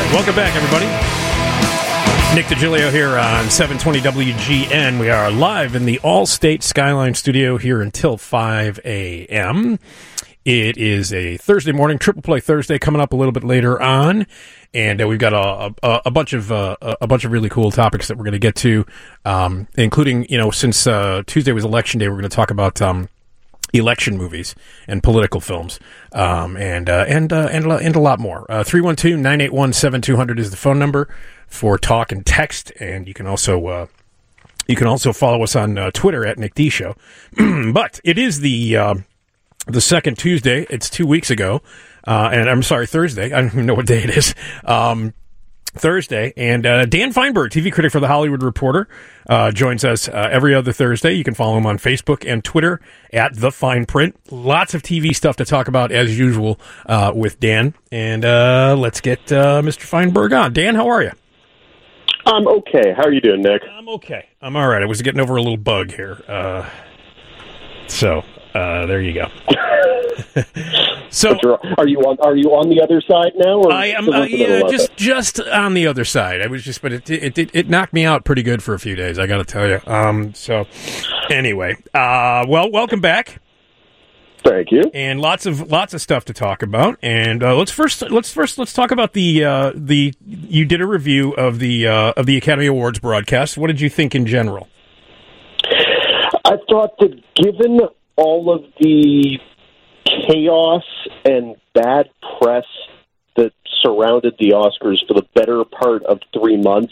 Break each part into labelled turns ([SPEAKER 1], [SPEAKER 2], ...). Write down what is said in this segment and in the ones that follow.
[SPEAKER 1] Welcome back, everybody. Nick DiGilio here on 720 WGN. We are live in the All-State Skyline studio here until 5 a.m. It is a Thursday morning, Triple Play Thursday, coming up a little bit later on, and we've got a bunch of really cool topics that we're going to get to, including, since Tuesday was Election Day, we're going to talk about election movies and political films, and a lot more. 312-981-7200 is the phone number for talk and text, and you can also follow us on Twitter at Nick D Show. But it is the second Tuesday. It's 2 weeks ago, and I'm sorry, Thursday. I don't even know what day it is. Thursday, and Dan Feinberg, TV critic for The Hollywood Reporter, joins us every other Thursday. You can follow him on Facebook and Twitter at The Fine Print. Lots of TV stuff to talk about, as usual, with Dan. And let's get Mr. Feinberg on. Dan, how are you?
[SPEAKER 2] I'm okay. How are you doing, Nick?
[SPEAKER 1] I'm okay. I'm all right. I was getting over a little bug here. So there you go. So
[SPEAKER 2] are you on the other side now? Or
[SPEAKER 1] I am. Just on the other side. I was just, but it knocked me out pretty good for a few days. I got to tell you. So anyway, well, welcome back.
[SPEAKER 2] Thank you.
[SPEAKER 1] And lots of stuff to talk about. And let's talk about the you did a review of the Academy Awards broadcast. What did you think in general?
[SPEAKER 2] I thought that given all of the chaos and bad press that surrounded the Oscars for the better part of 3 months,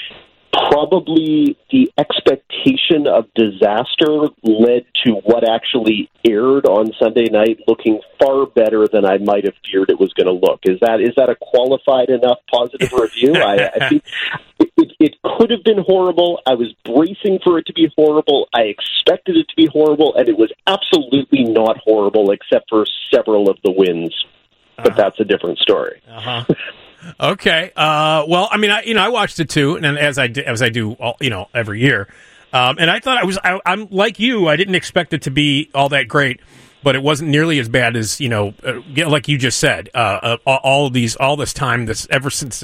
[SPEAKER 2] probably the expectation of disaster led to what actually aired on Sunday night looking far better than I might have feared it was going to look. Is that a qualified enough positive review? I think it could have been horrible. I was bracing for it to be horrible. I expected it to be horrible, and it was absolutely not horrible except for several of the wins. But that's a different story.
[SPEAKER 1] Uh-huh. Okay. Well, I mean, I watched it too, and as I do, every year. And I thought I'm like you. I didn't expect it to be all that great, but it wasn't nearly as bad as like you just said. All this time, ever since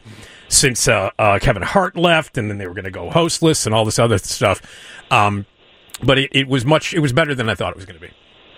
[SPEAKER 1] Kevin Hart left, and then they were going to go hostless and all this other stuff. But it was better than I thought it was going to be.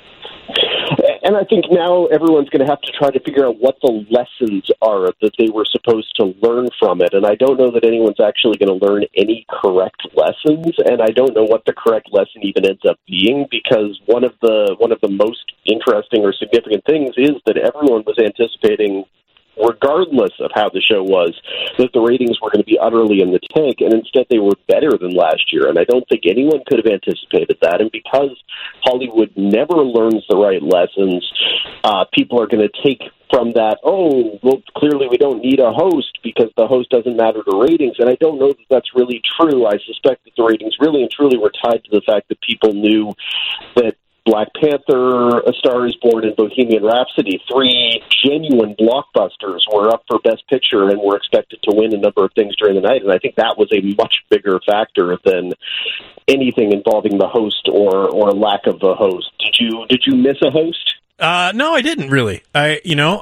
[SPEAKER 2] And I think now everyone's going to have to try to figure out what the lessons are that they were supposed to learn from it. And I don't know that anyone's actually going to learn any correct lessons. And I don't know what the correct lesson even ends up being, because one of the most interesting or significant things is that everyone was anticipating, regardless of how the show was, that the ratings were going to be utterly in the tank, and instead they were better than last year. And I don't think anyone could have anticipated that. And because Hollywood never learns the right lessons, people are going to take from that, clearly we don't need a host because the host doesn't matter to ratings. And I don't know that that's really true. I suspect that the ratings really and truly were tied to the fact that people knew that Black Panther, A Star is Born, and Bohemian Rhapsody, 3 genuine blockbusters, were up for Best Picture and were expected to win a number of things during the night. And I think that was a much bigger factor than anything involving the host or lack of a host. Did you miss a host?
[SPEAKER 1] No, I didn't really. There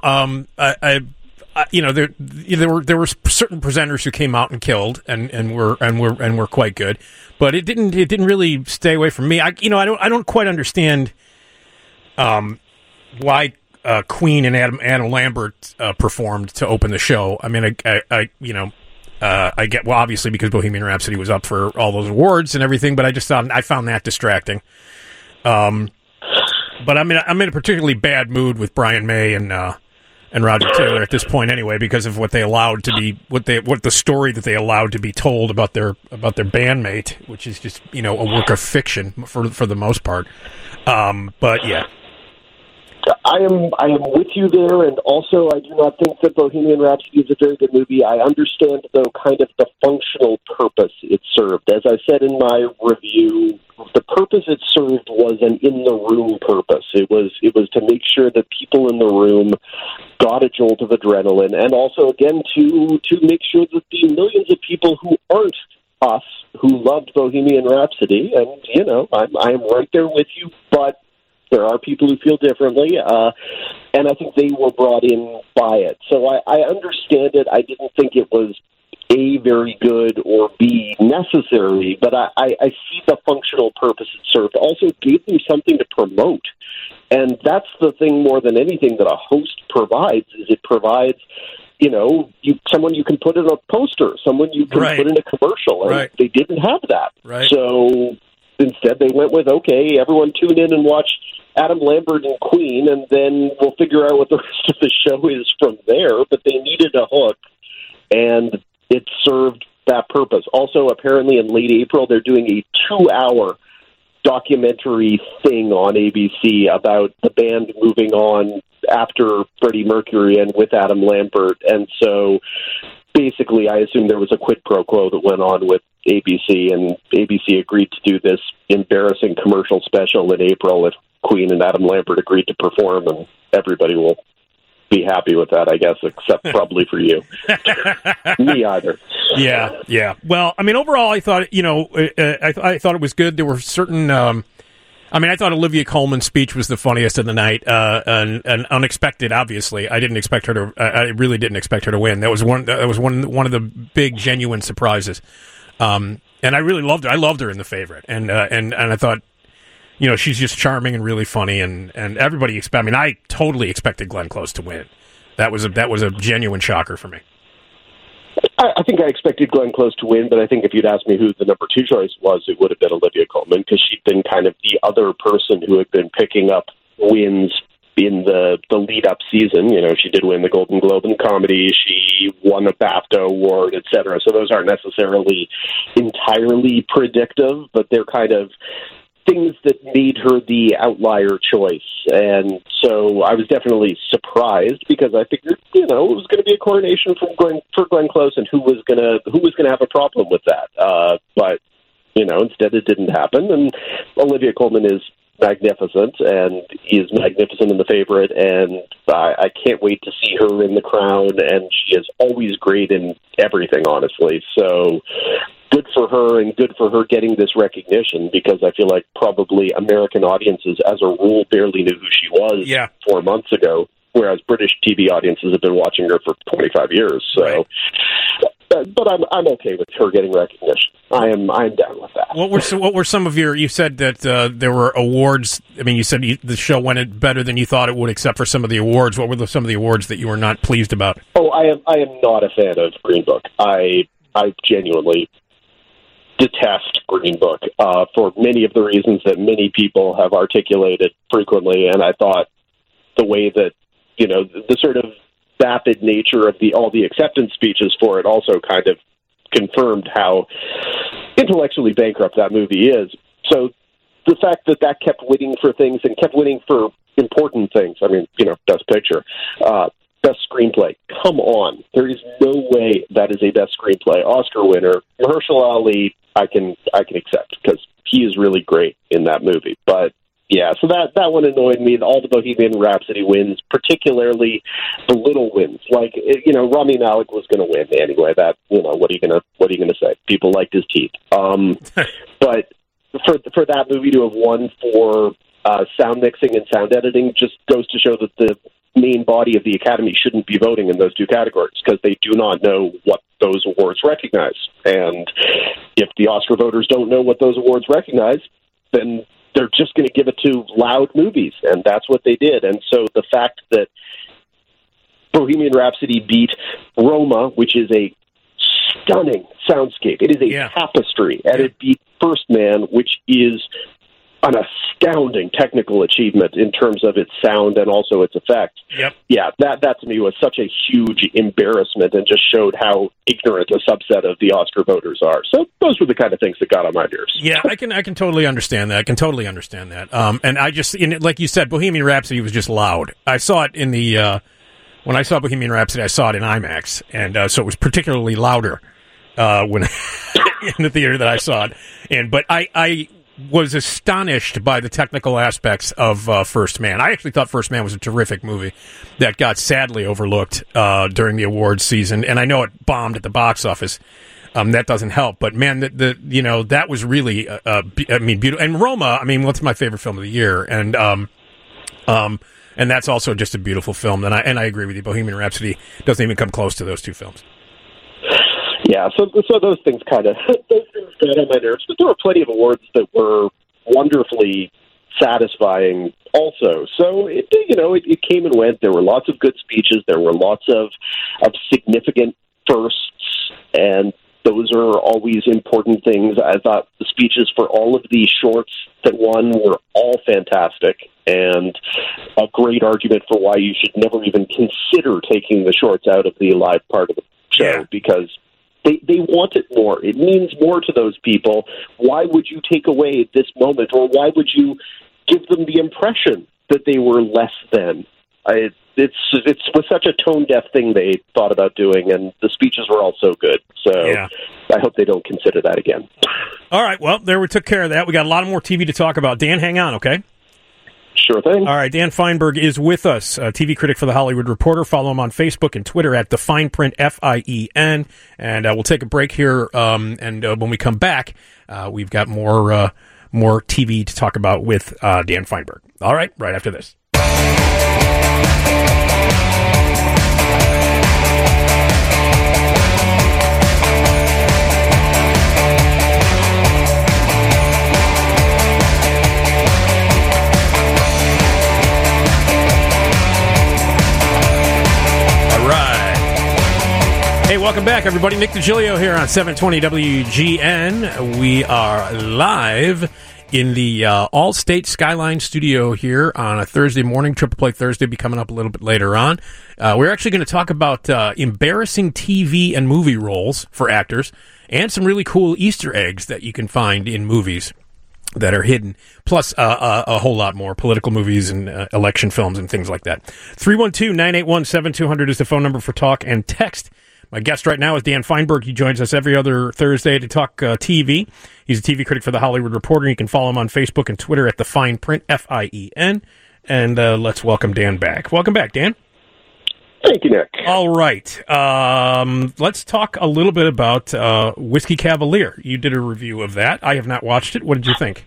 [SPEAKER 1] were certain presenters who came out and killed and were quite good, but it didn't really stay away from me. I don't quite understand why Queen and Adam Lambert performed to open the show. I mean, I get, well, obviously because Bohemian Rhapsody was up for all those awards and everything, but I found that distracting. But I'm in a particularly bad mood with Brian May and Roger Taylor at this point anyway, because of what they allowed to be, what the story that they allowed to be told about their bandmate, which is just, a work of fiction for the most part. But yeah.
[SPEAKER 2] I am with you there, and also I do not think that Bohemian Rhapsody is a very good movie. I understand, though, kind of the functional purpose it served. As I said in my review, the purpose it served was an in-the-room purpose. It was to make sure that people in the room got a jolt of adrenaline, and also, again, to make sure that the millions of people who aren't us, who loved Bohemian Rhapsody, and, I'm right there with you, but There are people who feel differently, and I think they were brought in by it. So I understand it. I didn't think it was A, very good, or B, necessary, but I see the functional purpose it served. Also, it gave them something to promote. And that's the thing more than anything that a host provides, is it provides, someone you can put in a poster, someone you can put in a commercial. And they didn't have that.
[SPEAKER 1] Right.
[SPEAKER 2] So instead they went with, okay, everyone tune in and watch Adam Lambert and Queen, and then we'll figure out what the rest of the show is from there. But they needed a hook, and it served that purpose. Also, apparently in late April, they're doing a 2-hour documentary thing on ABC about the band moving on after Freddie Mercury and with Adam Lambert. And so basically, I assume there was a quid pro quo that went on with ABC, and ABC agreed to do this embarrassing commercial special in April if Queen and Adam Lambert agreed to perform, and everybody will be happy with that, I guess, except probably for you. Me either.
[SPEAKER 1] Yeah. Well, I mean, overall, I thought, I thought it was good. There were certain, I thought Olivia Colman's speech was the funniest of the night, and unexpected, obviously. I really didn't expect her to win. That was one of the big, genuine surprises. And I really loved her. I loved her in The Favorite. And I thought, she's just charming and really funny, and everybody I totally expected Glenn Close to win. That was a genuine shocker for me.
[SPEAKER 2] I think I expected Glenn Close to win, but I think if you'd asked me who the number 2 choice was, it would have been Olivia Colman, because she'd been kind of the other person who had been picking up wins in the lead-up season. She did win the Golden Globe in comedy. She won a BAFTA award, et cetera. So those aren't necessarily entirely predictive, but they're kind of things that made her the outlier choice. And so I was definitely surprised, because I figured, it was going to be a coronation for Glenn Close, and who was going to have a problem with that. But instead it didn't happen. And Olivia Colman is magnificent, and is magnificent in The Favorite, and I can't wait to see her in The Crown, and she is always great in everything, honestly. So good for her, and good for her getting this recognition, because I feel like probably American audiences, as a rule, barely knew who she was 4 months ago, whereas British TV audiences have been watching her for 25 years. So, right. But I'm okay with her getting recognition. I'm down with that.
[SPEAKER 1] What were some of your? You said that there were awards. I mean, you said the show went better than you thought it would, except for some of the awards. What were some of the awards that you were not pleased about?
[SPEAKER 2] Oh, I am not a fan of Green Book. I genuinely detest Green Book for many of the reasons that many people have articulated frequently, and I thought the way that the sort of vapid nature of all the acceptance speeches for it also kind of confirmed how intellectually bankrupt that movie is. So the fact that kept winning for things, and kept winning for important things. I mean, Best Picture, Best Screenplay. Come on, there is no way that is a Best Screenplay Oscar winner. Mahershala Ali, I can accept, because he is really great in that movie. But yeah, so that one annoyed me. All the Bohemian Rhapsody wins, particularly the little wins. Like, Rami Malek was going to win anyway. That, what are you going to say? People liked his teeth. But for that movie to have won for sound mixing and sound editing just goes to show that the main body of the Academy shouldn't be voting in those two categories, because they do not know what those awards recognize. And if the Oscar voters don't know what those awards recognize, then they're just going to give it to loud movies, and that's what they did. And so the fact that Bohemian Rhapsody beat Roma, which is a stunning soundscape, it is a tapestry, and it beat First Man, which is an astounding technical achievement in terms of its sound and also its effect.
[SPEAKER 1] Yep.
[SPEAKER 2] Yeah, that to me was such a huge embarrassment, and just showed how ignorant a subset of the Oscar voters are. So those were the kind of things that got on my nerves.
[SPEAKER 1] Yeah, I can totally understand that. And I just, like you said, Bohemian Rhapsody was just loud. I saw it in the when I saw Bohemian Rhapsody, I saw it in IMAX, and so it was particularly louder when in the theater that I saw it. But I was astonished by the technical aspects of First Man. I actually thought First Man was a terrific movie that got sadly overlooked during the awards season, and I know it bombed at the box office. That doesn't help, but man, that was really beautiful. And Roma, what's my favorite film of the year? And And that's also just a beautiful film. And I agree with you. Bohemian Rhapsody doesn't even come close to those two films.
[SPEAKER 2] Yeah, so those things kind of got on my nerves. But there were plenty of awards that were wonderfully satisfying also. So it came and went. There were lots of good speeches. There were lots of significant firsts, and those are always important things. I thought the speeches for all of these shorts that won were all fantastic, and a great argument for why you should never even consider taking the shorts out of the live part of the show, because they want it more. It means more to those people. Why would you take away this moment, or why would you give them the impression that they were less than? It was such a tone-deaf thing they thought about doing, and the speeches were all so good. So I hope they don't consider that again.
[SPEAKER 1] All right, well, there we took care of that. We got a lot more TV to talk about. Dan, hang on, okay?
[SPEAKER 2] Sure thing.
[SPEAKER 1] All right, Dan Feinberg is with us, a TV critic for The Hollywood Reporter. Follow him on Facebook and Twitter at The Fine Print, FIEN. And we'll take a break here, and when we come back, we've got more TV to talk about with Dan Feinberg. All right after this. Hey, welcome back, everybody. Nick DiGilio here on 720 WGN. We are live in the All-State Skyline studio here on a Thursday morning. Triple Play Thursday will be coming up a little bit later on. We're actually going to talk about embarrassing TV and movie roles for actors and some really cool Easter eggs that you can find in movies that are hidden, plus a whole lot more, political movies and election films and things like that. 312-981-7200 is the phone number for talk and text. My guest right now is Dan Feinberg. He joins us every other Thursday to talk TV. He's a TV critic for The Hollywood Reporter. You can follow him on Facebook and Twitter at The Fine Print, FIEN. And let's welcome Dan back. Welcome back, Dan.
[SPEAKER 2] Thank you, Nick.
[SPEAKER 1] All right. Let's talk a little bit about Whiskey Cavalier. You did a review of that. I have not watched it. What did you think?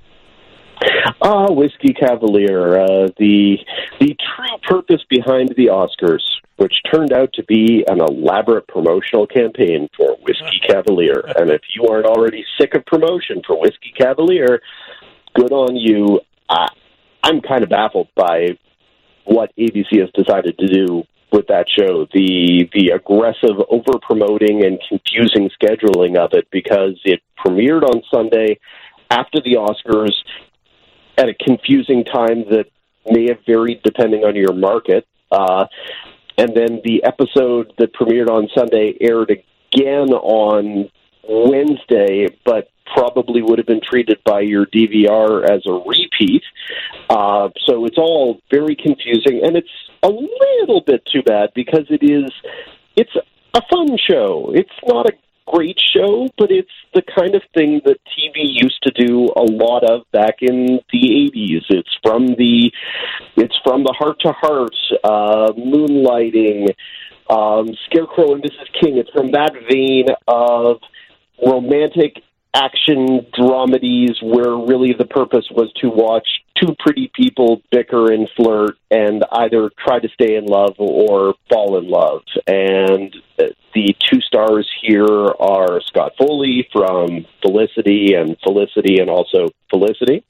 [SPEAKER 2] Whiskey Cavalier, the true purpose behind the Oscars, which turned out to be an elaborate promotional campaign for Whiskey Cavalier. And if you aren't already sick of promotion for Whiskey Cavalier, good on you. I'm kind of baffled by what ABC has decided to do with that show, the aggressive over-promoting and confusing scheduling of it, because it premiered on Sunday after the Oscars at a confusing time that may have varied depending on your market. And then the episode that premiered on Sunday aired again on Wednesday, but probably would have been treated by your DVR as a repeat. So it's all very confusing, and it's a little bit too bad because it's a fun show. It's not a great show, but it's the kind of thing that TV used to do a lot of back in the 80s. It's from the Heart to Heart, Moonlighting, Scarecrow and Mrs. King. It's from that vein of romantic action dramedies where really the purpose was to watch two pretty people bicker and flirt and either try to stay in love or fall in love. And the two stars here are Scott Foley from Felicity and also Felicity.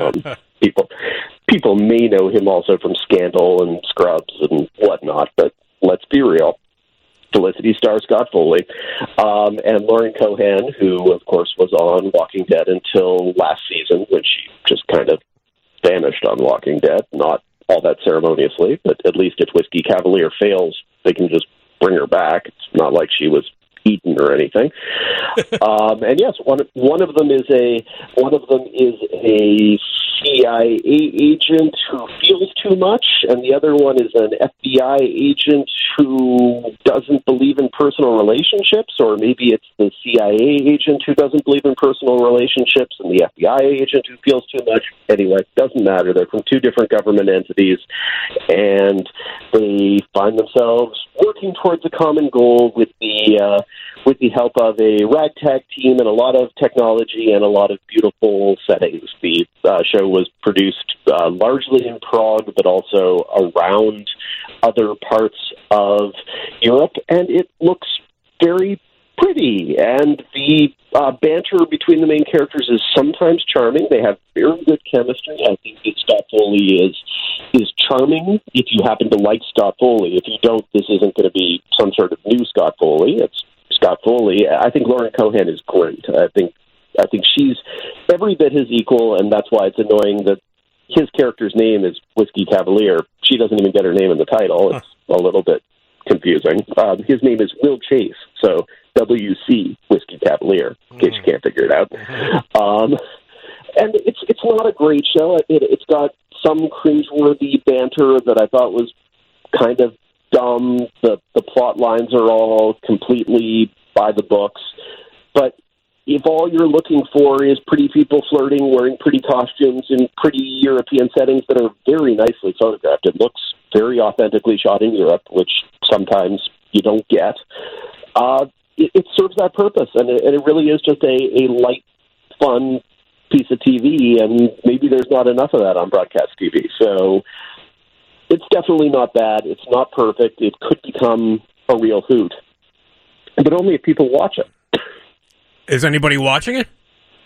[SPEAKER 2] People may know him also from Scandal and Scrubs and whatnot, but let's be real. Felicity stars Scott Foley, and Lauren Cohan, who, of course, was on Walking Dead until last season, when she just kind of vanished on Walking Dead. Not all that ceremoniously, but at least if Whiskey Cavalier fails, they can just bring her back. It's not like she was eaten or anything. And yes, one of them is a CIA agent who feels too much, and the other one is an FBI agent who doesn't believe in personal relationships, or maybe it's the CIA agent who doesn't believe in personal relationships and the FBI agent who feels too much. Anyway, doesn't matter. They're from two different government entities, and they find themselves working towards a common goal with the help of a ragtag team and a lot of technology and a lot of beautiful settings. The show was produced largely in Prague, but also around other parts of Europe, and it looks very pretty, and the banter between the main characters is sometimes charming. They have very good chemistry. I think that Scott Foley is charming if you happen to like Scott Foley. If you don't, this isn't going to be some sort of new Scott Foley. It's Scott Foley. I think Lauren Cohan is great. I think she's every bit his equal, and that's why it's annoying that his character's name is Whiskey Cavalier. She doesn't even get her name in the title. It's a little bit confusing. His name is Will Chase, so WC, Whiskey Cavalier, in case you can't figure it out. And it's not a great show. It's got some cringeworthy banter that I thought was kind of dumb. The plot lines are all completely by the books. But if all you're looking for is pretty people flirting, wearing pretty costumes in pretty European settings that are very nicely photographed, it looks very authentically shot in Europe, which sometimes you don't get. It serves that purpose, and it really is just a light, fun piece of TV, and maybe there's not enough of that on broadcast TV. So it's definitely not bad. It's not perfect. It could become a real hoot, but only if people watch it.
[SPEAKER 1] Is anybody watching it?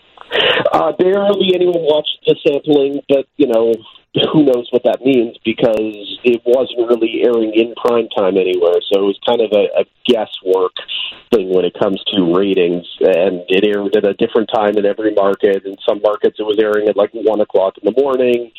[SPEAKER 2] Barely anyone watched the sampling, but, who knows what that means, because it wasn't really airing in prime time anywhere, so it was kind of a guesswork thing when it comes to ratings, and it aired at a different time in every market. In some markets it was airing at like 1 o'clock in the morning.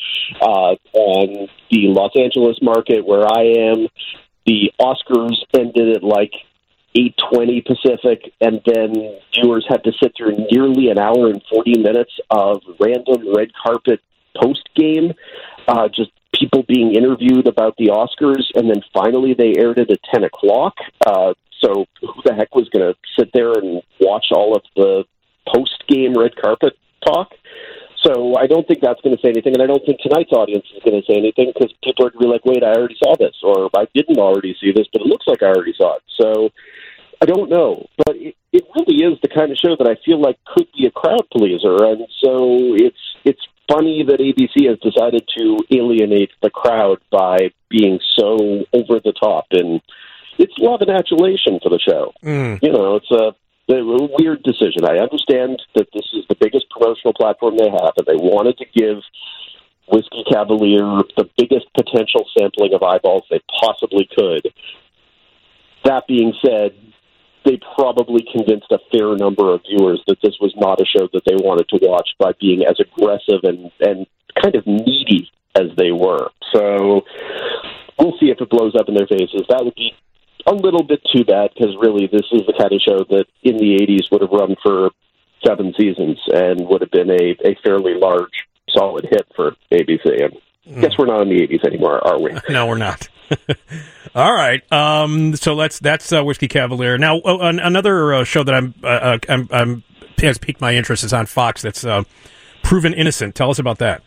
[SPEAKER 2] On the Los Angeles market where I am, the Oscars ended at like 8:20 Pacific, and then viewers had to sit through nearly an hour and 40 minutes of random red carpet post-game, just people being interviewed about the Oscars, and then finally they aired it at 10 o'clock. So who the heck was going to sit there and watch all of the post-game red carpet talk? So I don't think that's going to say anything, and I don't think tonight's audience is going to say anything, because people are going to be like, wait, I already saw this, or I didn't already see this, but it looks like I already saw it. So I don't know, but it really is the kind of show that I feel like could be a crowd pleaser, and so it's funny that ABC has decided to alienate the crowd by being so over the top, and it's love and adulation for the show. It's a weird decision. I understand that this is the biggest promotional platform they have, and they wanted to give Whiskey Cavalier the biggest potential sampling of eyeballs they possibly could. That being said, they probably convinced a fair number of viewers that this was not a show that they wanted to watch by being as aggressive and kind of needy as they were. So we'll see if it blows up in their faces. That would be a little bit too bad, because really this is the kind of show that in the 80s would have run for 7 seasons and would have been a fairly large, solid hit for ABC. And I guess we're not in the 80s anymore, are we?
[SPEAKER 1] No, we're not. All right. So that's Whiskey Cavalier. Now, another show that has piqued my interest is on Fox. That's Proven Innocent. Tell us about that.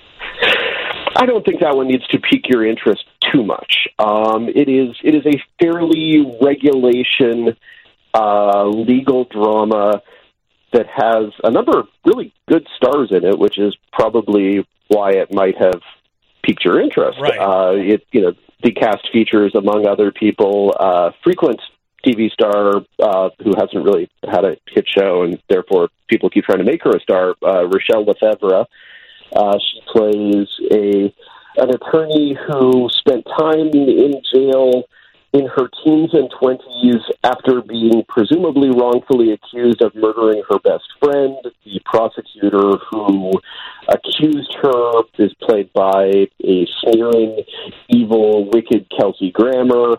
[SPEAKER 2] I don't think that one needs to pique your interest too much. It is a fairly regulation legal drama that has a number of really good stars in it, which is probably why it might have piqued your interest.
[SPEAKER 1] Right.
[SPEAKER 2] The cast features, among other people, frequent TV star who hasn't really had a hit show, and therefore people keep trying to make her a star, Rochelle Lefevre. She plays an attorney who spent time in jail in her teens and 20s after being presumably wrongfully accused of murdering her best friend. The prosecutor who accused her is played by a sneering, evil, wicked Kelsey Grammer.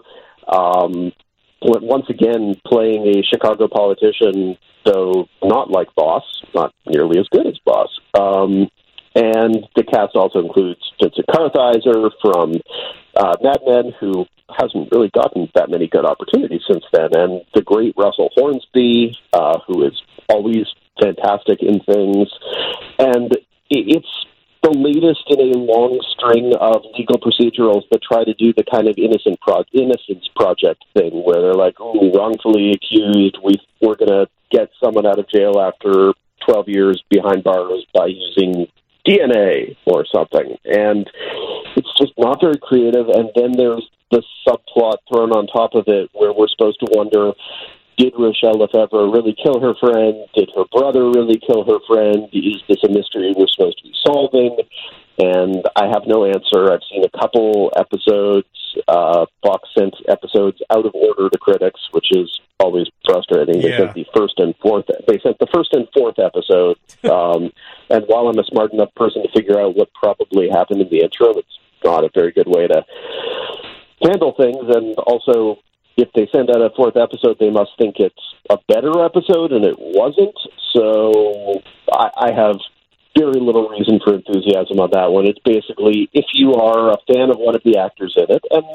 [SPEAKER 2] Once again, playing a Chicago politician, though not like Boss, not nearly as good as Boss. And the cast also includes Vincent Kartheiser from Mad Men, who hasn't really gotten that many good opportunities since then, and the great Russell Hornsby, who is always fantastic in things. And it's the latest in a long string of legal procedurals that try to do the kind of Innocence Project thing, where they're like, "Oh, wrongfully accused, we're going to get someone out of jail after 12 years behind bars by using DNA or something," and it's just not very creative. And then there's the subplot thrown on top of it, where we're supposed to wonder, did Rochelle Lefevre really kill her friend? Did her brother really kill her friend? Is this a mystery we're supposed to be solving? And I have no answer. I've seen a couple episodes. Fox sent episodes out of order to critics, which is always frustrating. They sent the first and fourth. They sent the first and fourth episode. And while I'm a smart enough person to figure out what probably happened in the intro, it's not a very good way to handle things. And also, if they send out a fourth episode, they must think it's a better episode, and it wasn't. So I have very little reason for enthusiasm on that one. It's basically, if you are a fan of one of the actors in it, and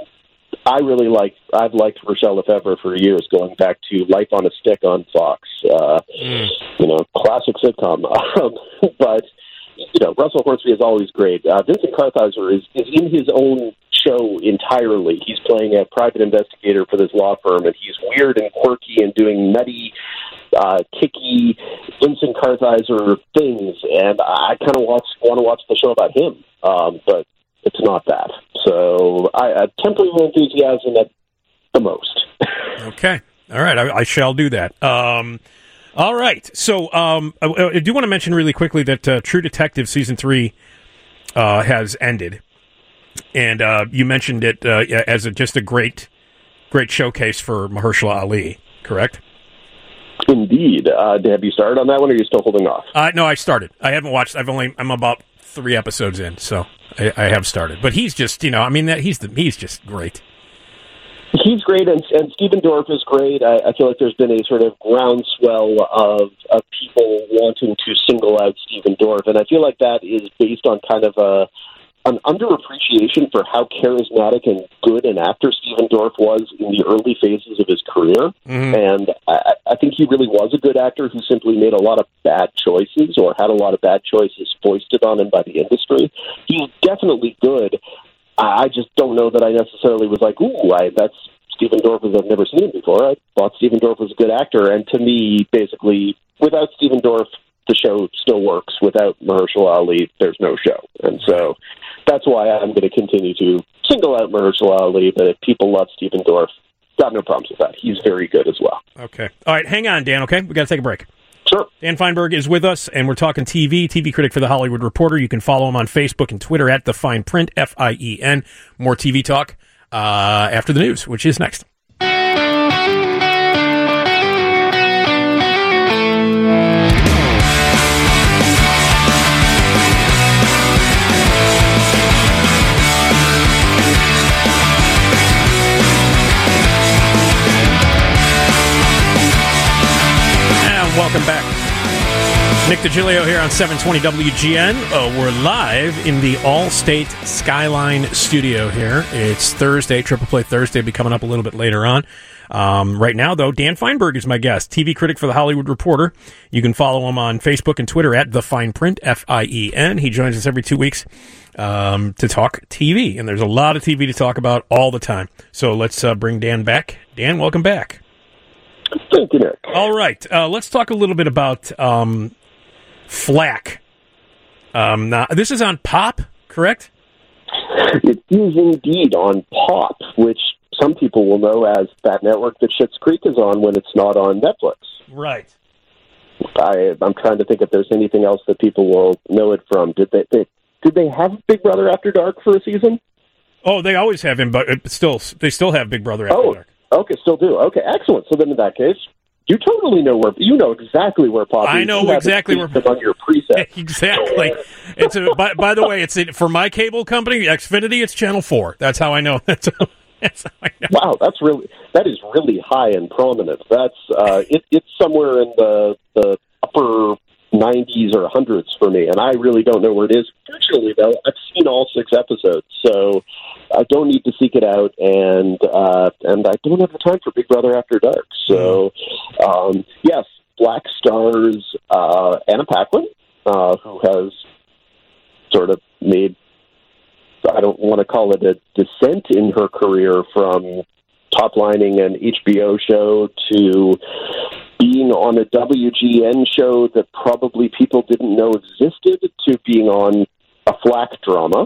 [SPEAKER 2] I've liked Rochelle Lefevre for years, going back to Life on a Stick on Fox, classic sitcom. But, Russell Hornsby is always great. Vincent Kartheiser is in his own show entirely. He's playing a private investigator for this law firm, and he's weird and quirky and doing nutty, kicky Vincent Kartheiser things, and I kind of want to watch the show about him, but it's not that. So I temper your enthusiasm at the most.
[SPEAKER 1] Okay. All right. I shall do that. All right. So I do want to mention really quickly that True Detective Season 3 has ended. And you mentioned it as just a great showcase for Mahershala Ali, correct?
[SPEAKER 2] Indeed. Have you started on that one, or are you still holding off?
[SPEAKER 1] No, I started. I haven't watched. I'm about 3 episodes in, so I have started. But he's just, he's just great.
[SPEAKER 2] He's great, and Stephen Dorff is great. I feel like there's been a sort of groundswell of people wanting to single out Stephen Dorff, and I feel like that is based on kind of an underappreciation for how charismatic and good an actor Stephen Dorff was in the early phases of his career. Mm-hmm. And I think he really was a good actor who simply made a lot of bad choices, or had a lot of bad choices foisted on him by the industry. He's definitely good. I just don't know that I necessarily was like, ooh, that's Stephen Dorff as I've never seen him before. I thought Stephen Dorff was a good actor. And to me, basically, without Stephen Dorff, the show still works. Without Mahershala Ali, there's no show. And so that's why I'm going to continue to single out Mahershala Ali. But if people love Stephen Dorff, got no problems with that. He's very good as well.
[SPEAKER 1] Okay. All right, hang on, Dan, okay? We got to take a break.
[SPEAKER 2] Sure.
[SPEAKER 1] Dan Feinberg is with us, and we're talking TV critic for The Hollywood Reporter. You can follow him on Facebook and Twitter at The Fine Print, FIEN. More TV talk after the news, which is next. Welcome back. Nick DiGilio here on 720 WGN. We're live in the All-State Skyline studio here. It's Thursday, Triple Play Thursday, be coming up a little bit later on. Right now, though, Dan Feinberg is my guest, TV critic for The Hollywood Reporter. You can follow him on Facebook and Twitter at The Fine Print, FIEN. He joins us every 2 weeks to talk TV, and there's a lot of TV to talk about all the time. So let's bring Dan back. Dan, welcome back.
[SPEAKER 2] Thank you, Nick.
[SPEAKER 1] All right. Let's talk a little bit about Flack. Now, this is on Pop, correct?
[SPEAKER 2] It is indeed on Pop, which some people will know as that network that Schitt's Creek is on when it's not on Netflix.
[SPEAKER 1] Right.
[SPEAKER 2] I'm trying to think if there's anything else that people will know it from. Did they have Big Brother After Dark for a season?
[SPEAKER 1] Oh, they always have him, but they still have Big Brother After Dark.
[SPEAKER 2] Okay, still do. Okay, excellent. So then in that case, you totally know you know exactly where Pop is.
[SPEAKER 1] I know exactly where
[SPEAKER 2] on your preset.
[SPEAKER 1] Exactly. It's by the way, for my cable company, Xfinity, it's Channel 4. That's how I know. That's how I know.
[SPEAKER 2] Wow, that is really high in prominence. That's it's somewhere in the upper 90s or 100s for me, and I really don't know where it is. Fortunately, though, I've seen all 6 episodes, so I don't need to seek it out, and I don't have the time for Big Brother After Dark. So, yes, Black stars Anna Paquin, who has sort of made, I don't want to call it a descent in her career from top-lining an HBO show to being on a WGN show that probably people didn't know existed, to being on a pop drama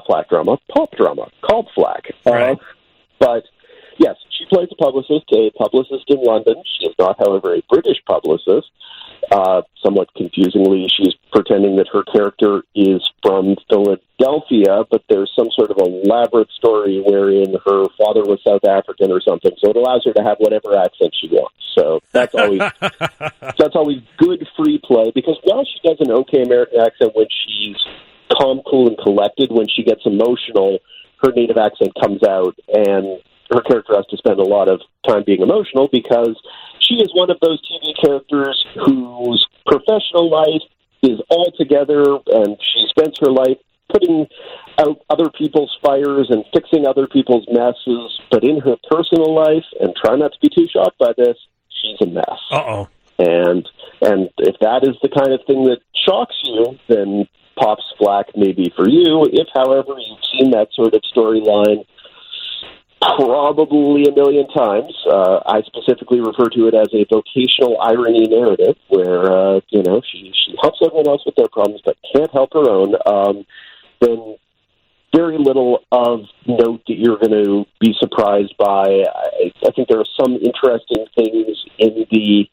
[SPEAKER 2] called Flack.
[SPEAKER 1] Right.
[SPEAKER 2] But yes, she plays a publicist in London. She is not, however, a British publicist. Somewhat confusingly, she's pretending that her character is from Philadelphia, but there's some sort of elaborate story wherein her father was South African or something, so it allows her to have whatever accent she wants. So that's always good free play, because while she does an okay American accent when she's calm, cool, and collected, when she gets emotional, her native accent comes out, and her character has to spend a lot of time being emotional because she is one of those TV characters whose professional life is all together, and she spends her life putting out other people's fires and fixing other people's messes, but in her personal life, and try not to be too shocked by this, she's a mess.
[SPEAKER 1] Uh-oh.
[SPEAKER 2] And if that is the kind of thing that shocks you, then Pop's Flack may be for you. If, however, you've seen that sort of storyline probably a million times, I specifically refer to it as a vocational irony narrative, where she helps everyone else with their problems but can't help her own. Then very little of note that you're going to be surprised by. I think there are some interesting things in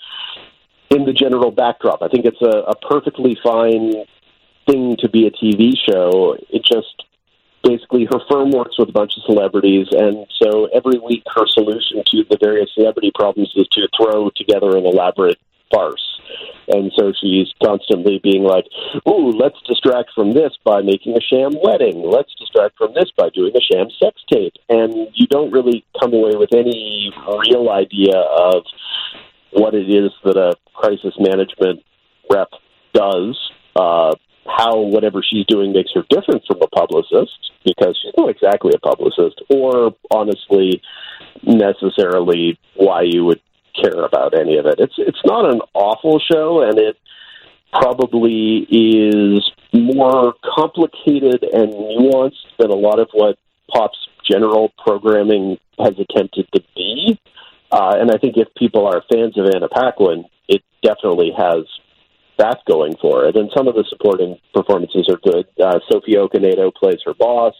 [SPEAKER 2] the general backdrop. I think it's a perfectly fine thing to be a TV show. It just basically, her firm works with a bunch of celebrities, and so every week her solution to the various celebrity problems is to throw together an elaborate farce. And so she's constantly being like, ooh, let's distract from this by making a sham wedding. Let's distract from this by doing a sham sex tape. And you don't really come away with any real idea of what it is that a crisis management rep does, how whatever she's doing makes her different from a publicist, because she's not exactly a publicist, or honestly, necessarily why you would care about any of it. It's not an awful show, and it probably is more complicated and nuanced than a lot of what Pop's general programming has attempted to be. And I think if people are fans of Anna Paquin, it definitely has that going for it. And some of the supporting performances are good. Sophie Okonedo plays her boss.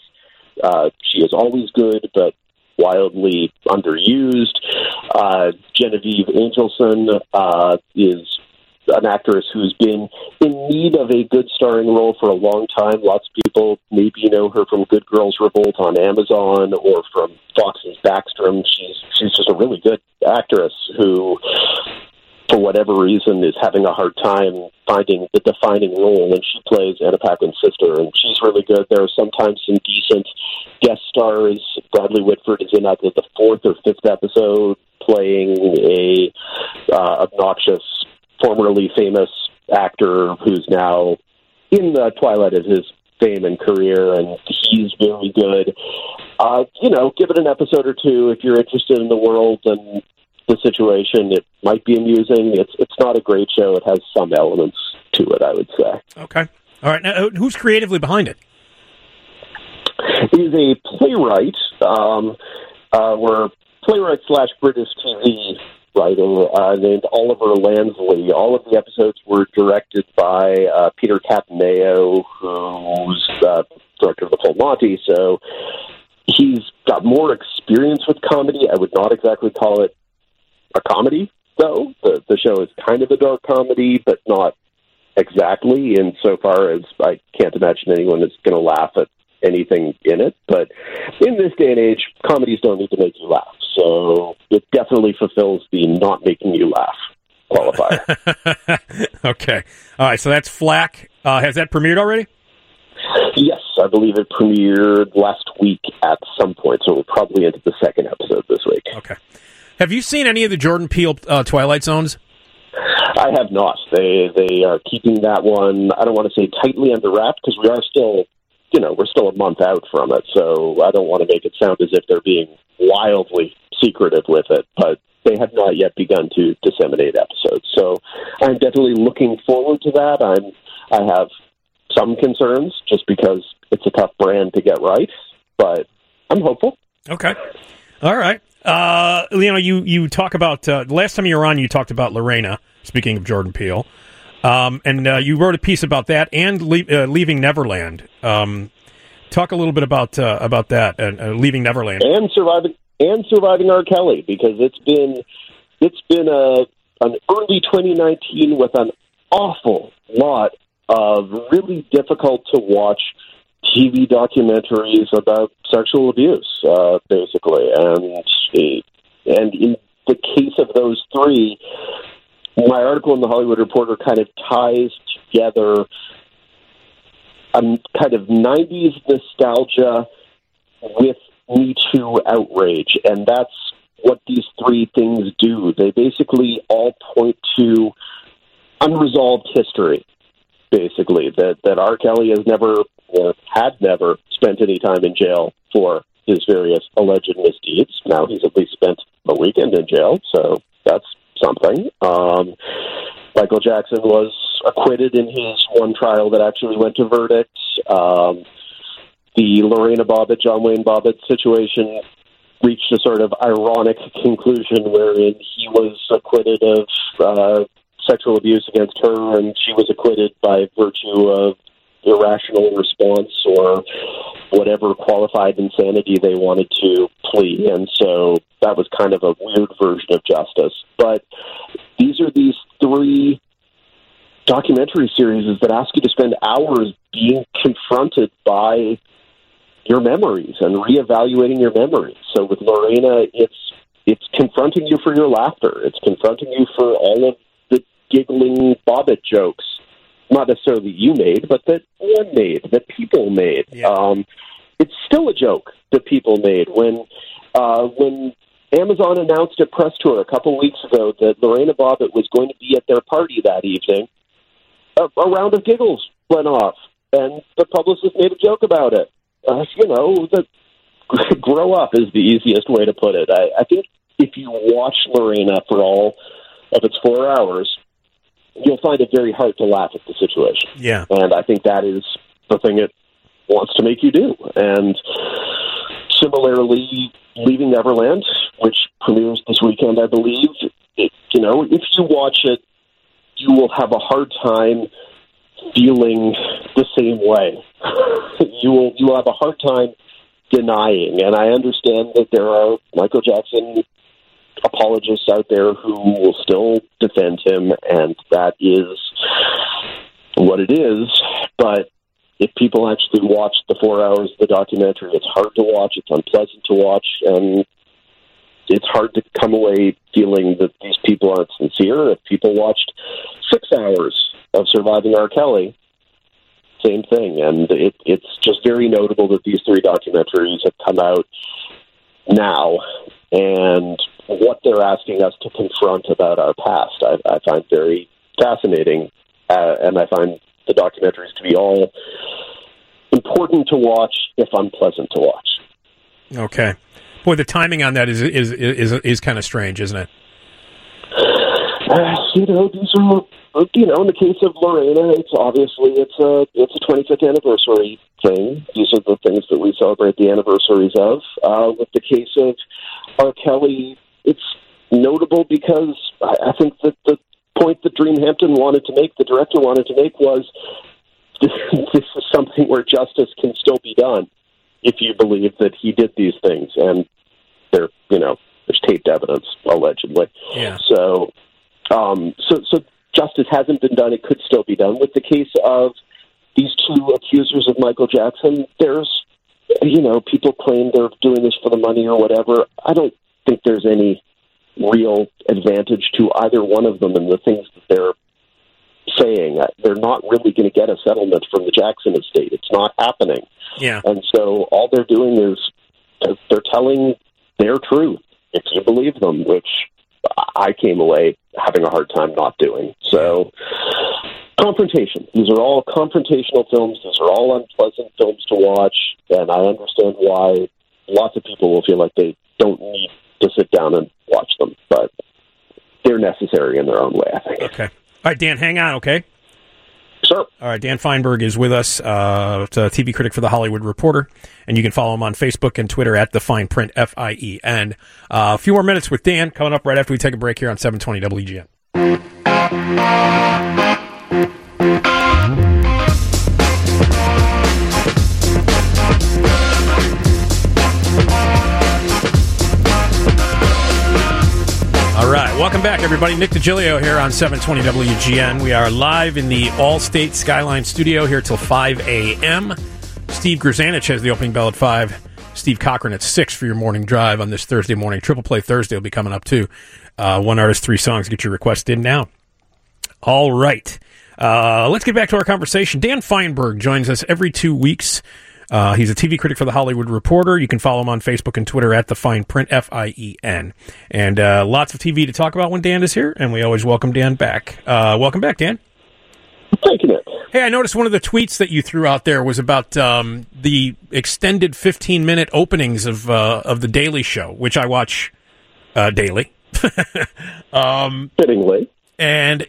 [SPEAKER 2] She is always good, but wildly underused. Genevieve Angelson is an actress who's been in need of a good starring role for a long time. Lots of people maybe know her from Good Girls Revolt on Amazon or from Fox's Backstrom. She's just a really good actress who, for whatever reason, is having a hard time finding the defining role, and she plays Anna Paquin's sister, and she's really good. There are sometimes some decent guest stars. Bradley Whitford is in either the fourth or fifth episode, playing a obnoxious, formerly famous actor who's now in the twilight of his fame and career, and he's very good. Give it an episode or two if you're interested in the world and the situation. It might be amusing. It's not a great show. It has some elements to it, I would say.
[SPEAKER 1] Okay. All right. Now, who's creatively behind it?
[SPEAKER 2] He's a playwright. We're playwright / British TV writer named Oliver Lansley. All of the episodes were directed by Peter Cataneo, who's director of The Full Monty. So he's got more experience with comedy. I would not exactly call it a comedy, though. The show is kind of a dark comedy, but not exactly, insofar as I can't imagine anyone is going to laugh at anything in it. But in this day and age, comedies don't need to make you laugh. So it definitely fulfills the not making you laugh qualifier.
[SPEAKER 1] Okay. All right, so that's Flack. Has that premiered already?
[SPEAKER 2] Yes, I believe it premiered last week at some point, so we're probably into the second episode this week.
[SPEAKER 1] Okay. Have you seen any of the Jordan Peele Twilight Zones?
[SPEAKER 2] I have not. They are keeping that one, I don't want to say tightly under wraps, because we are still, we're still a month out from it, so I don't want to make it sound as if they're being wildly secretive with it, but they have not yet begun to disseminate episodes. So I'm definitely looking forward to that. I have some concerns just because it's a tough brand to get right, but I'm hopeful.
[SPEAKER 1] Okay. All right. You talk about, last time you were on, you talked about Lorena, speaking of Jordan Peele, and you wrote a piece about that and Leaving Neverland. Talk a little bit about that and Leaving Neverland.
[SPEAKER 2] And surviving R. Kelly, because it's been an early 2019 with an awful lot of really difficult to watch TV documentaries about sexual abuse, basically. And in the case of those three, my article in the Hollywood Reporter kind of ties together a kind of 90s nostalgia with Me Too outrage, and that's what these three things do. They basically all point to unresolved history, basically, that R. Kelly has never, or had never, spent any time in jail for his various alleged misdeeds. Now he's at least spent a weekend in jail, so that's something. Michael Jackson was acquitted in his one trial that actually went to verdict. The Lorena Bobbitt, John Wayne Bobbitt situation reached a sort of ironic conclusion wherein he was acquitted of sexual abuse against her, and she was acquitted by virtue of irrational response or whatever qualified insanity they wanted to plea. And so that was kind of a weird version of justice. But these are these three documentary series that ask you to spend hours being confronted by your memories and reevaluating your memories. So with Lorena, it's confronting you for your laughter. It's confronting you for all of the giggling Bobbitt jokes, not necessarily you made, but that one made, that people made.
[SPEAKER 1] Yeah.
[SPEAKER 2] It's still a joke that people made. When Amazon announced at Press Tour a couple weeks ago that Lorena Bobbitt was going to be at their party that evening, a round of giggles went off, and the publicist made a joke about it. Grow up is the easiest way to put it. I think if you watch Lorena for all of its 4 hours, you'll find it very hard to laugh at the situation.
[SPEAKER 1] Yeah.
[SPEAKER 2] And I think that is the thing it wants to make you do. And similarly, Leaving Neverland, which premieres this weekend, I believe, if you watch it, you will have a hard time feeling the same way. You will have a hard time denying. And I understand that there are Michael Jackson apologists out there who will still defend him, and that is what it is. But if people actually watch the 4 hours of the documentary, it's hard to watch, it's unpleasant to watch, and it's hard to come away feeling that these people aren't sincere. If people watched 6 hours of Surviving R. Kelly, same thing. And it's just very notable that these three documentaries have come out now, and what they're asking us to confront about our past, I find very fascinating, and I find the documentaries to be all important to watch, if unpleasant to watch.
[SPEAKER 1] Okay. Boy, the timing on that is kind of strange, isn't it?
[SPEAKER 2] These are, in the case of Lorena, it's a 25th anniversary thing. These are the things that we celebrate the anniversaries of. With the case of R. Kelly, it's notable because I think that the point that Dream Hampton wanted to make, the director wanted to make, was this is something where justice can still be done if you believe that he did these things, and there's taped evidence, allegedly.
[SPEAKER 1] Yeah.
[SPEAKER 2] So justice hasn't been done. It could still be done. With the case of these two accusers of Michael Jackson, there's, people claim they're doing this for the money or whatever. I don't think there's any real advantage to either one of them in the things that they're saying. They're not really going to get a settlement from the Jackson estate. It's not happening.
[SPEAKER 1] Yeah.
[SPEAKER 2] And so all they're doing is they're telling their truth, if you believe them, which I came away having a hard time not doing. So, confrontation. These are all confrontational films. These are all unpleasant films to watch, and I understand why lots of people will feel like they don't need to sit down and watch them, but they're necessary in their own way, I think.
[SPEAKER 1] Okay. All right, Dan, hang on, okay?
[SPEAKER 2] sir.
[SPEAKER 1] All right, Dan Feinberg is with us, a TV critic for The Hollywood Reporter, and you can follow him on Facebook and Twitter at The Fine Print, F-I-E-N. A few more minutes with Dan coming up right after we take a break here on 720 WGN. All right, welcome back, everybody. Nick DiGilio here on 720 WGN. We are live in the Allstate Skyline studio here till 5 a.m. Steve Grzanich has the opening bell at 5. Steve Cochran at 6 for your morning drive on this Thursday morning. Triple Play Thursday will be coming up, too. One artist, 3 songs. Get your request in now. All right. Let's get back to our conversation. Dan Feinberg joins us every 2 weeks. He's a TV critic for The Hollywood Reporter. You can follow him on Facebook and Twitter at The Fine Print, F-I-E-N. And lots of TV to talk about when Dan is here, and we always welcome Dan back. Welcome back, Dan.
[SPEAKER 2] Thank you, Nick.
[SPEAKER 1] Hey, I noticed one of the tweets that you threw out there was about the extended 15-minute openings of The Daily Show, which I watch daily.
[SPEAKER 2] Fittingly.
[SPEAKER 1] And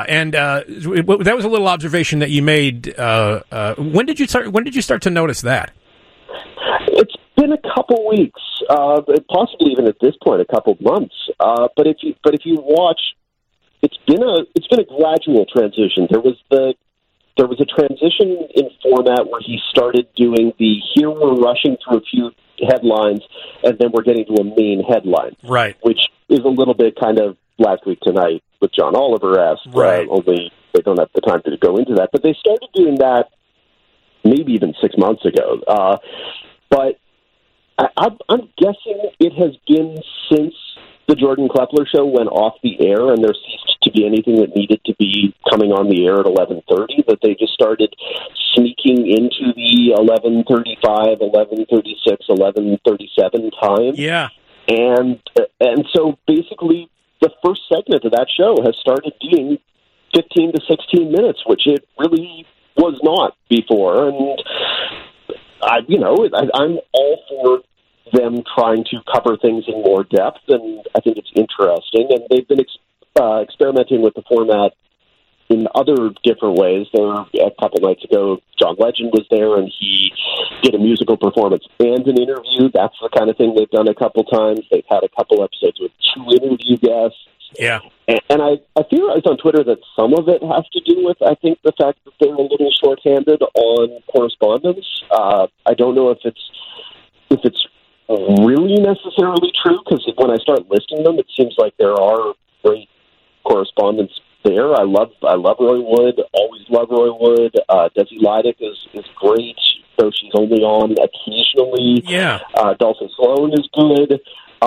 [SPEAKER 1] that was a little observation that you made. When did you start to notice that?
[SPEAKER 2] It's been a couple weeks, possibly even at this point, a couple months. But if you watch, it's been a gradual transition. There was a transition in format where he started doing here we're rushing through a few headlines, and then we're getting to a main headline,
[SPEAKER 1] right?
[SPEAKER 2] Which is a little bit kind of Last Week Tonight with John Oliver-esque.
[SPEAKER 1] Right.
[SPEAKER 2] Only they don't have the time to go into that. But they started doing that maybe even 6 months ago. But I'm guessing it has been since the Jordan Klepler show went off the air and there ceased to be anything that needed to be coming on the air at 11:30, that they just started sneaking into the 11:35, 11:36, 11:37 time.
[SPEAKER 1] Yeah.
[SPEAKER 2] And so basically the first segment of that show has started being 15 to 16 minutes, which it really was not before. And I'm all for them trying to cover things in more depth, and I think it's interesting. And they've been experimenting with the format in other different ways. A couple nights ago, John Legend was there, and he did a musical performance and an interview. That's the kind of thing they've done a couple times. They've had a couple episodes with 2 interview guests.
[SPEAKER 1] Yeah.
[SPEAKER 2] And I theorized on Twitter that some of it has to do with, I think, the fact that they're a little shorthanded on correspondence. I don't know if it's really necessarily true, because when I start listing them, it seems like there are great correspondents there. I love Roy Wood. Always love Roy Wood. Desi Lydic is great, though she's only on occasionally.
[SPEAKER 1] Yeah.
[SPEAKER 2] Dulcet Sloan is good.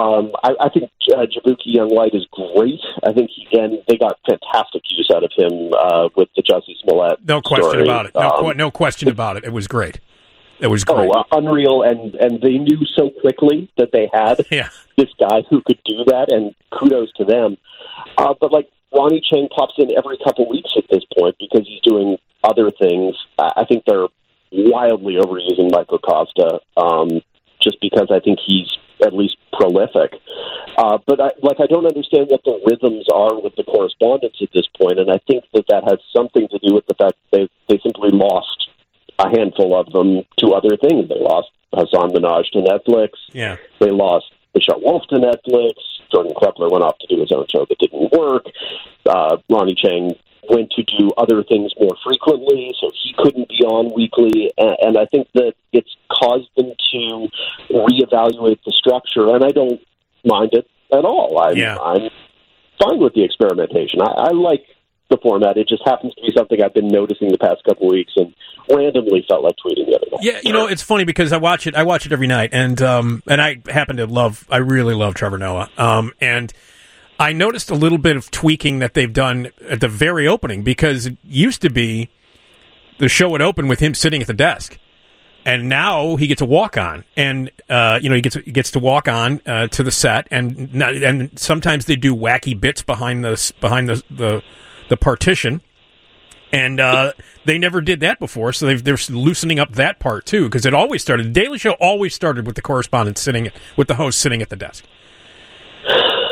[SPEAKER 2] I think Jabuki Young-White is great. I think they got fantastic use out of him with the Jussie Smollett.
[SPEAKER 1] No question
[SPEAKER 2] story.
[SPEAKER 1] about it. No question about it. It was great. It was great.
[SPEAKER 2] Unreal, and they knew so quickly that they had this guy who could do that, and kudos to them. But like Ronnie Chang pops in every couple weeks at this point because he's doing other things. I think they're wildly overusing Michael Costa, just because I think he's at least prolific. But I don't understand what the rhythms are with the correspondence at this point, and I think that has something to do with the fact that they simply lost a handful of them to other things. They lost Hassan Minhaj to Netflix.
[SPEAKER 1] Yeah.
[SPEAKER 2] They lost Michelle Wolf to Netflix. Jordan Klepler went off to do his own show that didn't work. Ronnie Chang went to do other things more frequently, so he couldn't be on weekly. And I think that it's caused them to reevaluate the structure, and I don't mind it at all. I'm fine with the experimentation. I like the format. It just happens to be something I've been noticing the past couple of weeks and randomly felt like tweeting the other night.
[SPEAKER 1] Yeah, it's funny because I watch it every night, and I happen to I really love Trevor Noah. And I noticed a little bit of tweaking that they've done at the very opening, because it used to be the show would open with him sitting at the desk, and now he gets a walk on, and he gets to walk on to the set, and sometimes they do wacky bits behind the partition, and they never did that before, so they're loosening up that part too, because it always started. The Daily Show always started with the correspondent with the host sitting at the desk.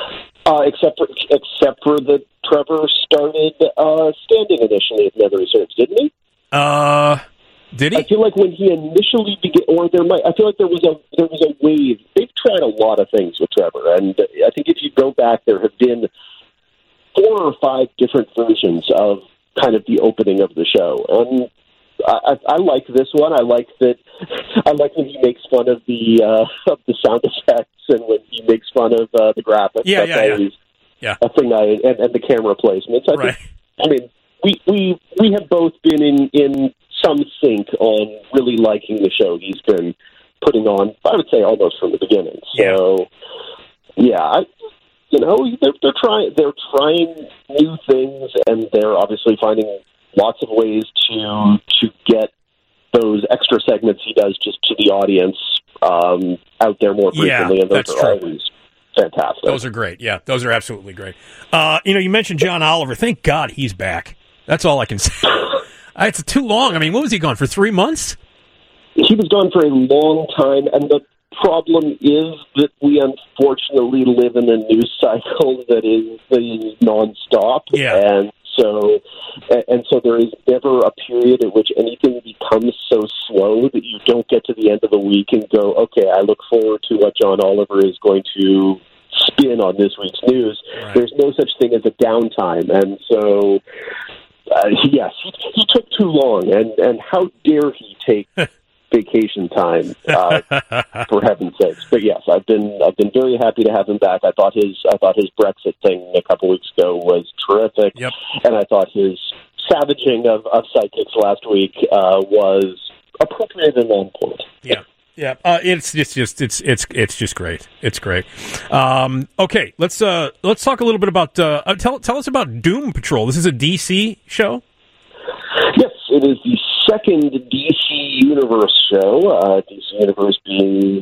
[SPEAKER 2] Except for that Trevor started standing initially, if memory serves, didn't he?
[SPEAKER 1] Did he?
[SPEAKER 2] I feel like when he initially began, I feel like there was a wave. They've tried a lot of things with Trevor, and I think if you go back, there have been 4 or 5 different versions of kind of the opening of the show, and I like this one. I like when he makes fun of the sound effects and when he makes fun of the graphics.
[SPEAKER 1] Yeah.
[SPEAKER 2] A thing and the camera placements. I mean, we have both been in some sync on really liking the show he's been putting on. I would say almost from the beginning. So they're trying new things, and they're obviously finding lots of ways to get those extra segments he does just to the audience out there more frequently, and those are always fantastic.
[SPEAKER 1] Those are great. Yeah, those are absolutely great. You mentioned John Oliver. Thank God he's back. That's all I can say. It's too long. I mean, what was he gone for, 3 months?
[SPEAKER 2] He was gone for a long time, and the problem is that we unfortunately live in a news cycle that is nonstop.
[SPEAKER 1] Yeah.
[SPEAKER 2] And so there is never a period at which anything becomes so slow that you don't get to the end of the week and go, okay, I look forward to what John Oliver is going to spin on this week's news.
[SPEAKER 1] Right.
[SPEAKER 2] There's no such thing as a downtime. And so, yes, he took too long. And how dare he take vacation time, for heaven's sakes. But yes, I've been very happy to have him back. I thought his Brexit thing a couple weeks ago was terrific.
[SPEAKER 1] Yep.
[SPEAKER 2] And I thought his savaging of sidekicks last week was appropriate and on point.
[SPEAKER 1] Yeah. Yeah, it's just great. It's great. Okay, let's talk a little bit about tell us about Doom Patrol. This is a DC show.
[SPEAKER 2] Yes, it is the second DC Universe show. DC Universe being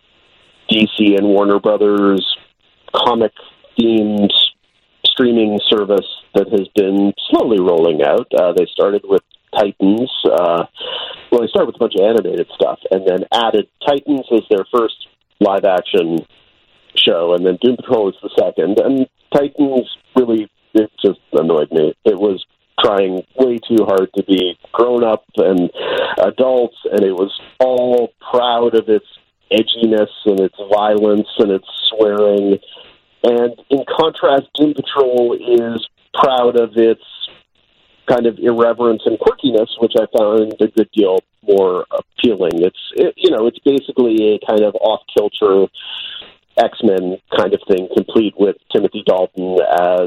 [SPEAKER 2] DC and Warner Brothers comic-themed streaming service that has been slowly rolling out. They started with Titans. They started with a bunch of animated stuff, and then added Titans as their first live-action show, and then Doom Patrol is the second. And Titans really, it just annoyed me. It was trying way too hard to be grown-up and adults, and it was all proud of its edginess and its violence and its swearing. And in contrast, Doom Patrol is proud of its kind of irreverence and quirkiness, which I found a good deal more appealing. It's basically a kind of off-kilter X-Men kind of thing, complete with Timothy Dalton as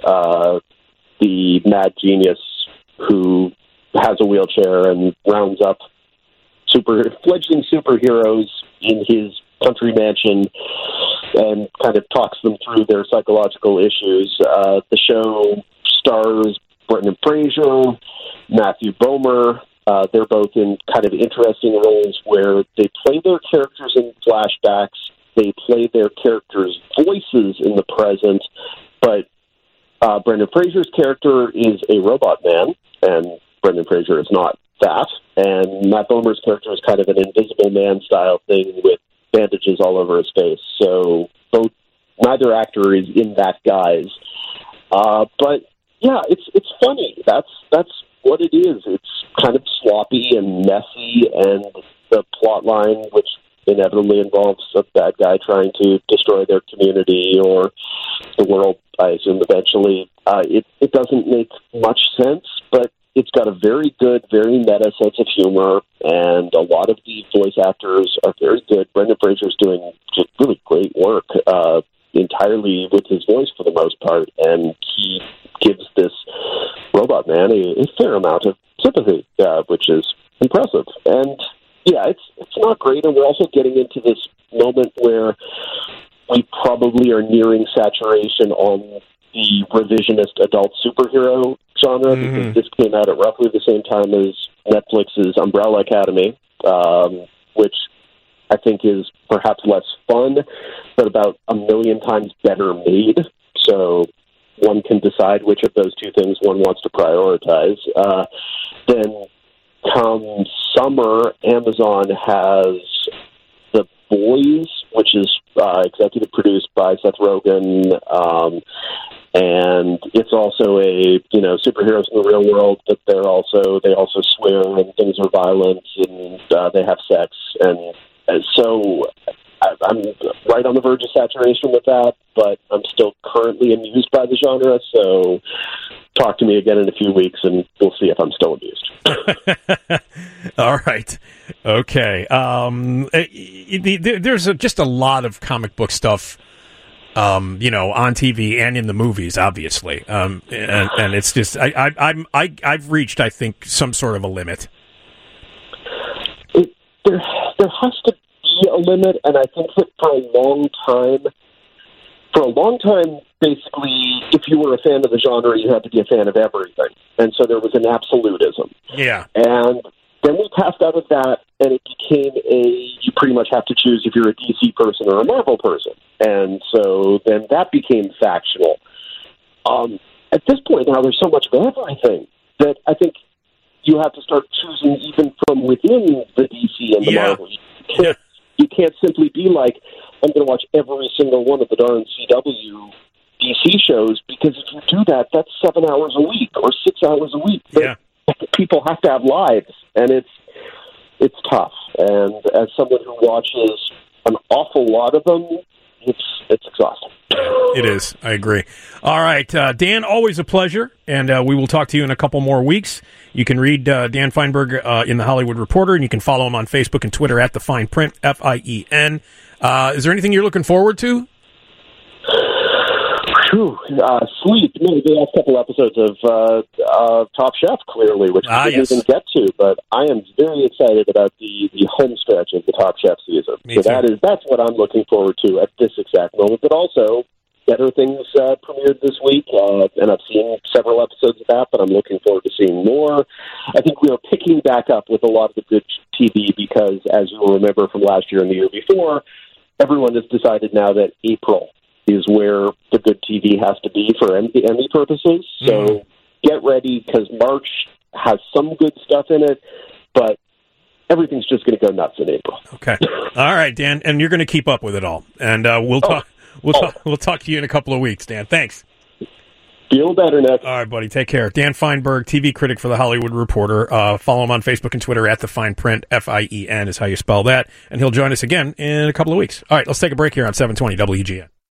[SPEAKER 2] the mad genius who has a wheelchair and rounds up fledgling superheroes in his country mansion and kind of talks them through their psychological issues. The show stars Brendan Fraser, Matthew Bomer. They're both in kind of interesting roles where they play their characters in flashbacks, they play their characters' voices in the present, but Brendan Fraser's character is a robot man, and Brendan Fraser is not that. And Matt Bomer's character is kind of an Invisible Man style thing with bandages all over his face. So neither actor is in that guise. But yeah, it's funny. That's what it is. It's kind of sloppy and messy, and the plot line, which inevitably involves a bad guy trying to destroy their community or the world, I assume, eventually. It doesn't make much sense, but it's got a very good, very meta sense of humor, and a lot of the voice actors are very good. Brendan Fraser's doing just really great work, entirely with his voice for the most part, and he gives this robot man a fair amount of sympathy, which is impressive. And yeah, it's not great, and we're also getting into this moment where we probably are nearing saturation on the revisionist adult superhero genre, because this came out at roughly the same time as Netflix's Umbrella Academy, which I think is perhaps less fun, but about 1 million times better made. So one can decide which of those two things one wants to prioritize. Then come summer, Amazon has The Boys, which which is executive produced by Seth Rogen, and it's also a superheroes in the real world, but they also swear and things are violent and they have sex, and so I'm right on the verge of saturation with that, but I'm still currently amused by the genre. So talk to me again in a few weeks, and we'll see if I'm still amused.
[SPEAKER 1] All right. Okay. There's just a lot of comic book stuff, on TV and in the movies, obviously. And it's just I've reached, I think, some sort of a limit.
[SPEAKER 2] There has to be a limit, and I think that for a long time, basically, if you were a fan of the genre, you had to be a fan of everything. And so there was an absolutism.
[SPEAKER 1] Yeah.
[SPEAKER 2] And then we passed out of that, and it became you pretty much have to choose if you're a DC person or a Marvel person. And so then that became factional. At this point now, there's so much of everything that I think you have to start choosing even from within the DC and the Marvel. You can't simply be like, I'm going to watch every single one of the darn CW DC shows, because if you do that, that's 7 hours a week or 6 hours a week.
[SPEAKER 1] Yeah.
[SPEAKER 2] People have to have lives, and it's tough. And as someone who watches an awful lot of them, it's exhausting.
[SPEAKER 1] It is. I agree. All right, Dan, always a pleasure, and we will talk to you in a couple more weeks. You can read Dan Feinberg in The Hollywood Reporter, and you can follow him on Facebook and Twitter at The Fine Print, F-I-E-N. Is there anything you're looking forward to?
[SPEAKER 2] Sleep. No, the last couple episodes of Top Chef, clearly, which we didn't even get to, but I am very excited about the home stretch of the Top Chef season. That's what I'm looking forward to at this exact moment, but also better things premiered this week, and I've seen several episodes of that, but I'm looking forward to seeing more. I think we are picking back up with a lot of the good TV because, as you'll remember from last year and the year before, everyone has decided now that April is where the good TV has to be for Emmy purposes. So get ready, because March has some good stuff in it, but everything's just going to go nuts in April.
[SPEAKER 1] Okay. All right, Dan, and you're going to keep up with it all. And we'll talk to you in a couple of weeks, Dan. Thanks.
[SPEAKER 2] Feel better, Nick.
[SPEAKER 1] All right, buddy. Take care. Dan Feinberg, TV critic for The Hollywood Reporter. Follow him on Facebook and Twitter at The Fine Print. F-I-E-N is how you spell that. And he'll join us again in a couple of weeks. All right, let's take a break here on 720 WGN.